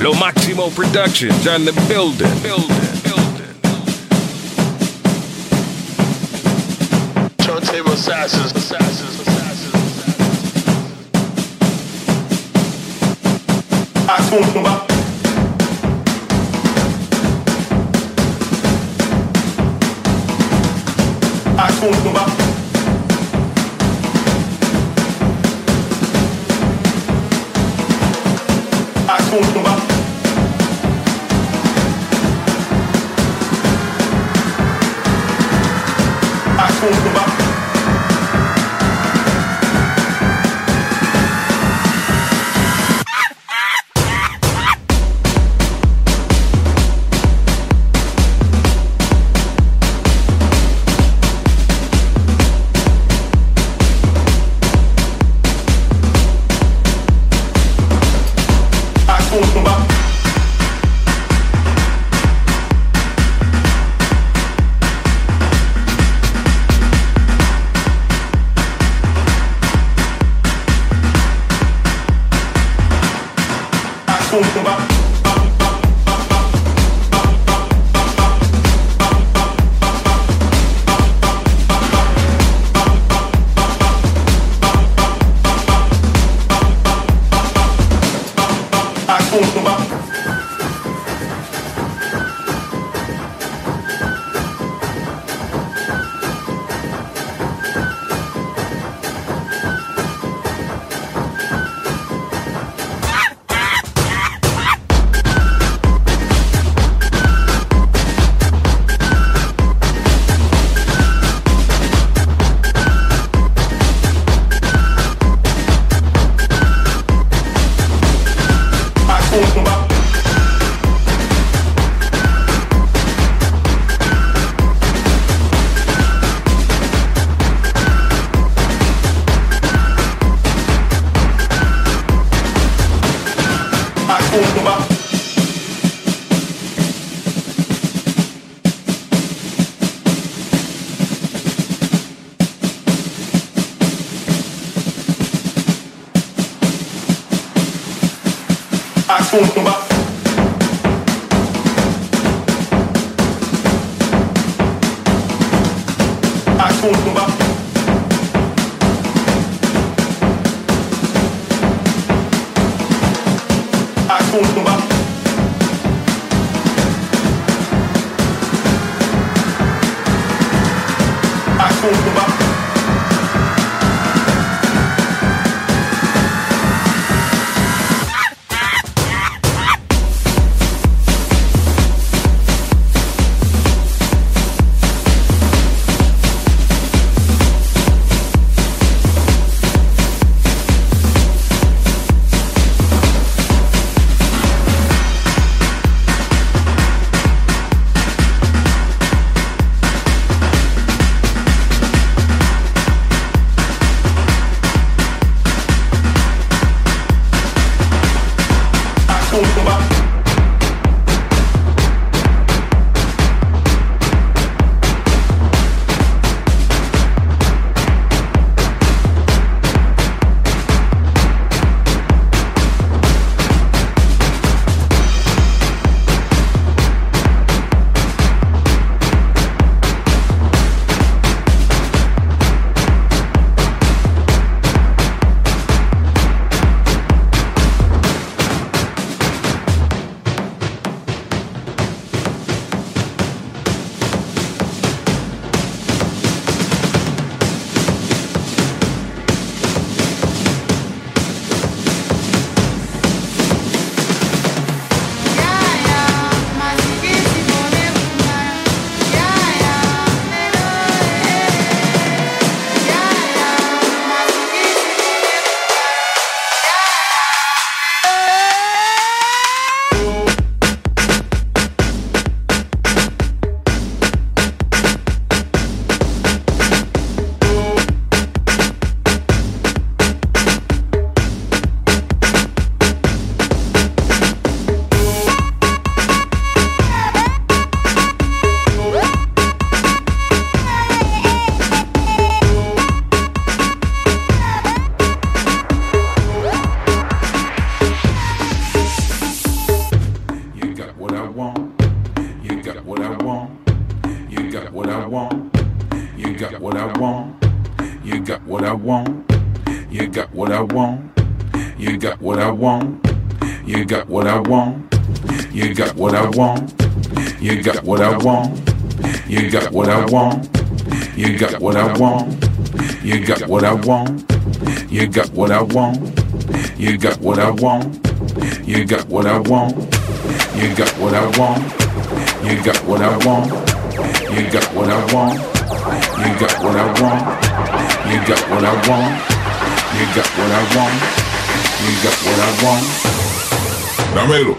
Lo Maximo Productions on the building. Turntable assassins. Acumba. Acumba. Acumba. Acumba. I want. You got what I want. You got what I want. You got what I want. You got what I want. You got what I want. You got what I want. You got what I want. You got what I want. You got what I want. You got what I want. You got what I want. You got what I want. You got what I want. You got what I want. You got what I want. You got what I want. You got what I want. You got what I want. You got what I want. Dámelo.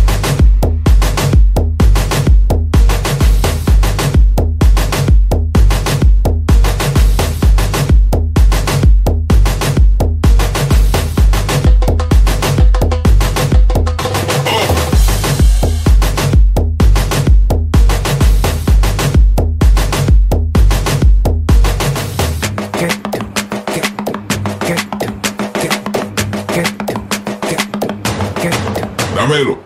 Dámelo.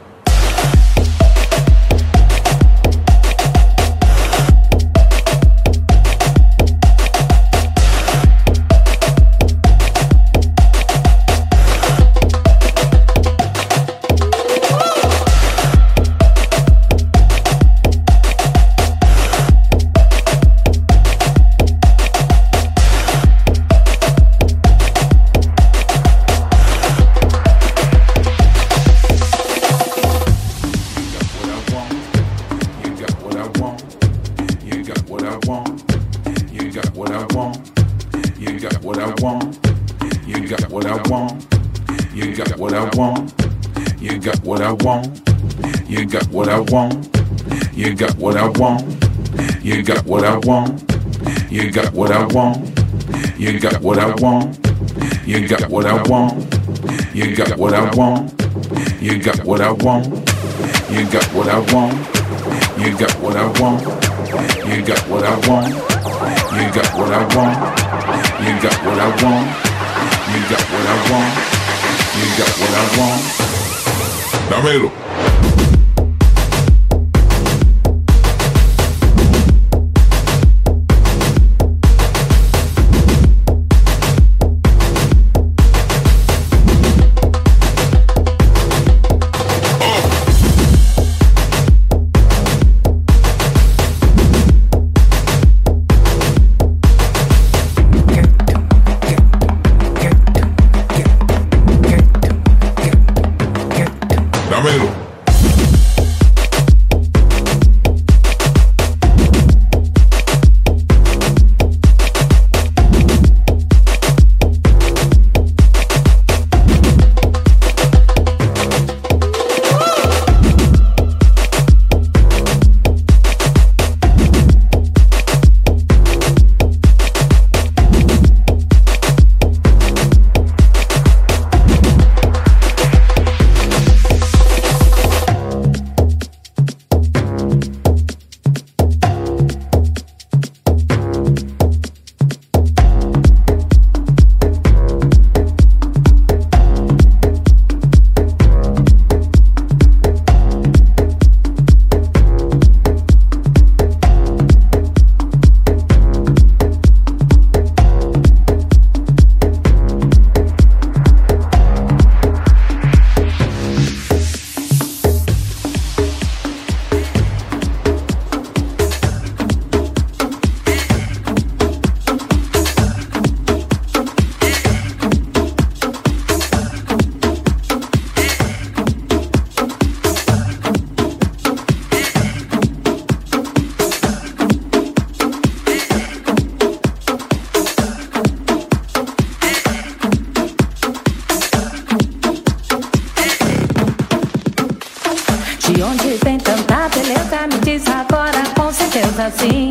You got what I want. You got what I want. You got what I want. You got what I want. You got what I want. You got what I want. You got what I want. You got what I want. You got what I want. You got what I want. You got what I want. You got what I want. You got what I want. You got what I want. You got what I want. Dámelo. Dámelo. De onde vem tanta beleza? Me diz agora com certeza sim.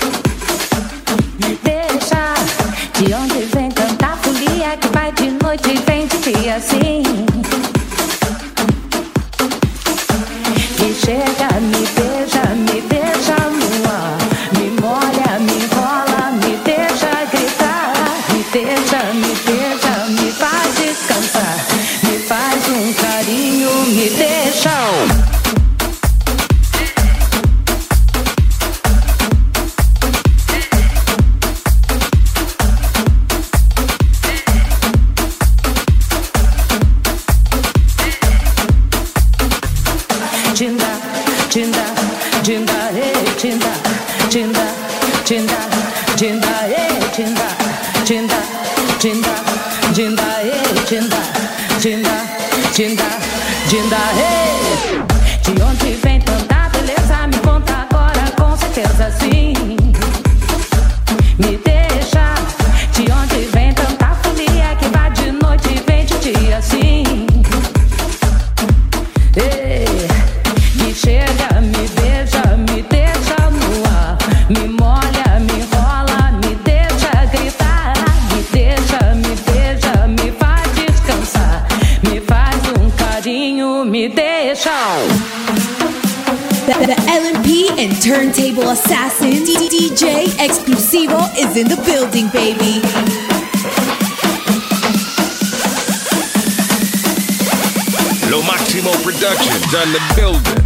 Me deixa. De onde vem tanta folia que vai de noite e vem de dia assim? Me chega, me beija no ar. Me molha, me enrola, me deixa gritar. Me beija, me faz descansar. Me faz um carinho, me deixa. Jinda, jinda, jinda, hey, jinda, jinda, jinda, jinda, hey, jinda, jinda, jinda, jinda, hey, jinda, jinda, jinda, jinda, hey. De onde vem tanta beleza? Me conta agora, com certeza sim. Me deixa. De onde vem tanta folia que vai de noite e vem de dia sim. Me chega, me beija, me deixa no ar, me molha, me enrola, me deixa gritar, me beija, me faz descansar, me faz carinho, me deixa. The LMP and Turntable Assassin DJ Exclusivo is in the building, baby. Lo Maximo Productions on the building.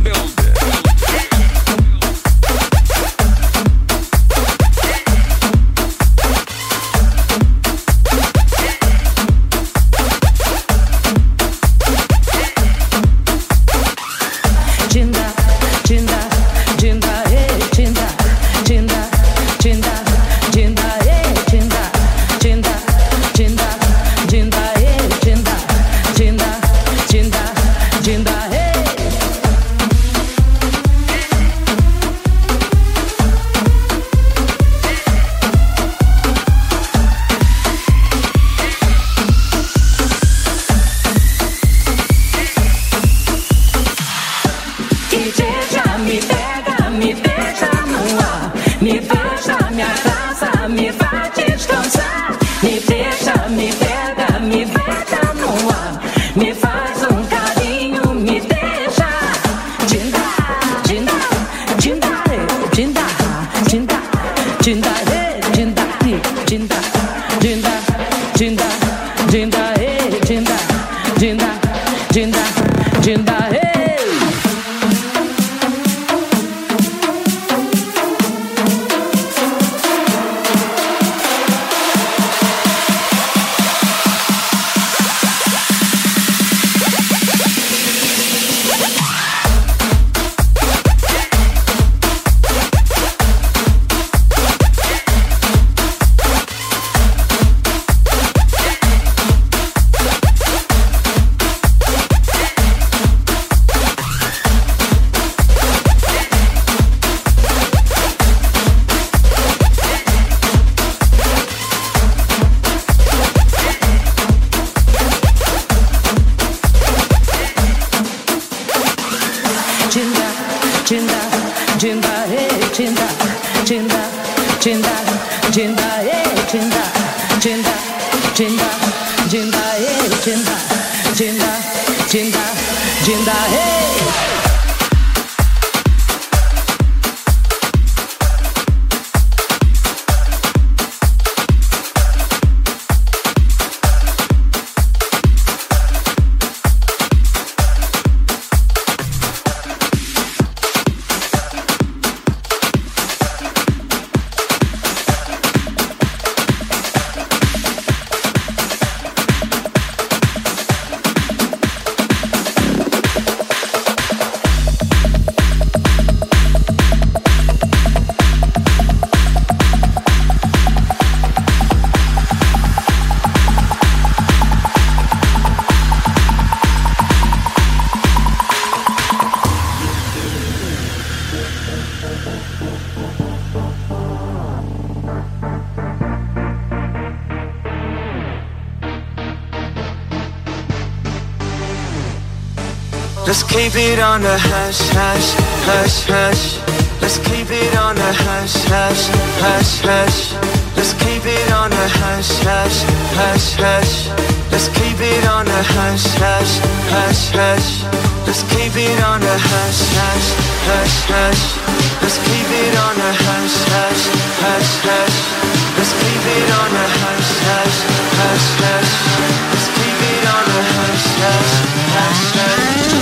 Let's keep it on the hush, hush, hush, hush. Let's keep it on the hush, hush, hush, hush. Let's keep it on the hush, hush, hush, hush. Let's keep it on the hush, hush, hush, hush. Let's keep it on the hush, hush, hush, hush. Let's keep it on the hush, hush, hush, hush. Let's keep it on the hush, hush, hush, hush. Let's keep it on the hush, hush, hush, hush.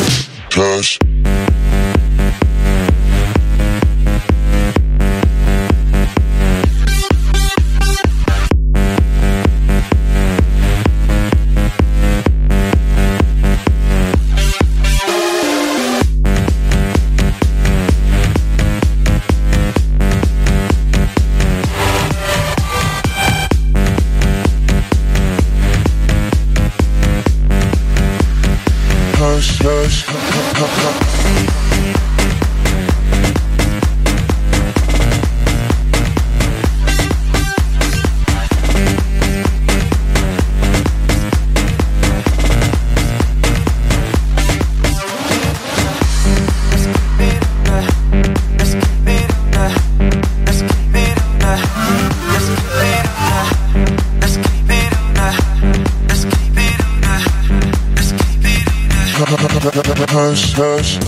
Hush. Hush, hush.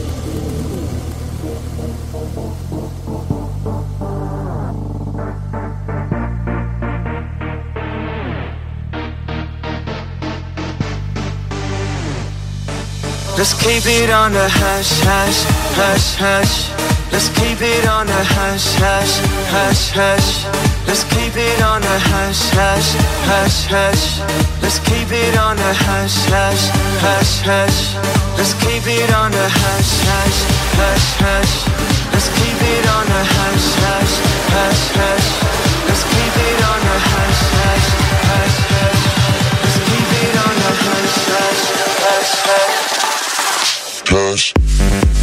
Let's keep it on the hush, hush, hush, hush. Let's keep it on the hush, hush, hush, hush. Let's keep it on the hush, hush, hush, hush. Let's keep it on the hush, hush, hush, hush. Let's keep it on the hush, hush, hush, hush. Let's keep it on the hush, hush, hush, hush. Let's keep it on the hush, hush, hush, hush. Let's keep it on the hush, hush, hush, hush. Hush.